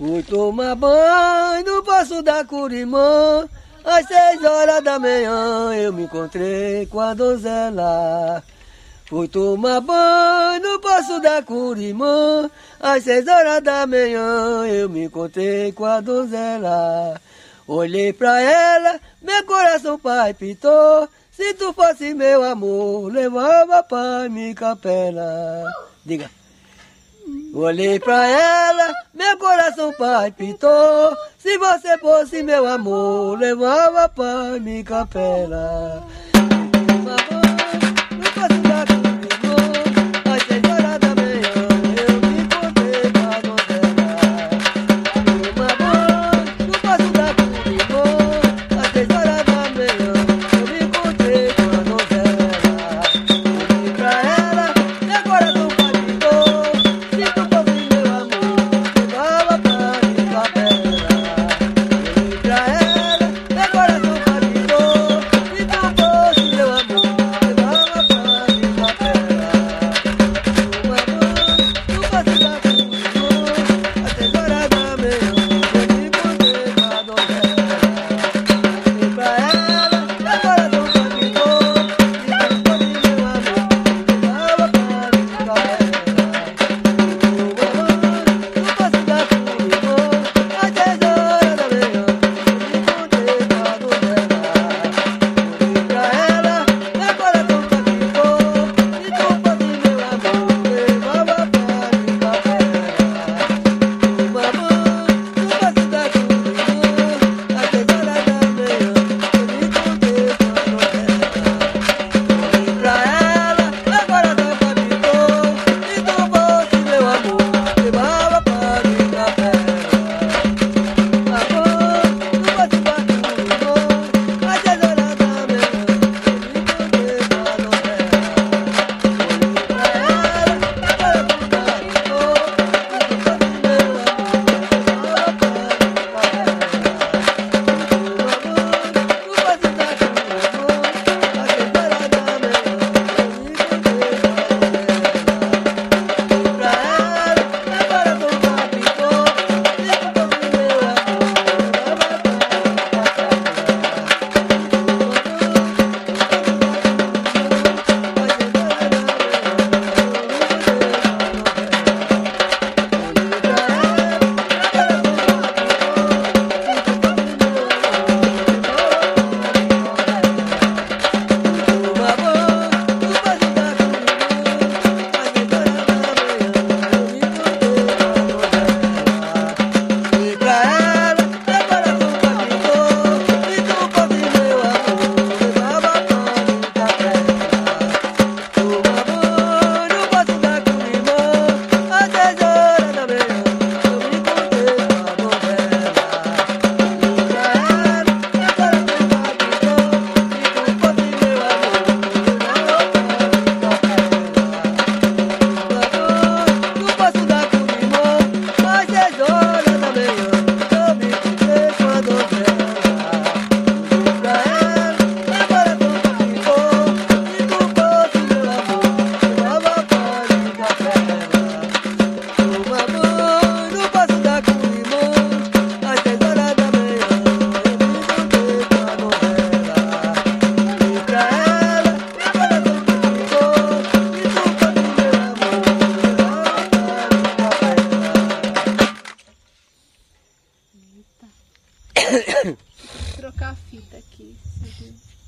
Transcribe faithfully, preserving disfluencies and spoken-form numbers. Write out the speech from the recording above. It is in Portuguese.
Fui tomar banho no Poço da Curimã. Às seis horas da manhã eu me encontrei com a donzela. Fui tomar banho no Poço da Curimã. Às seis horas da manhã eu me encontrei com a donzela. Olhei pra ela, meu coração palpitou. Se tu fosse meu amor, levava pra minha capela. Diga. Olhei pra ela, meu coração palpitou. Se você fosse meu amor, levava pra minha capela. Trocar a fita aqui.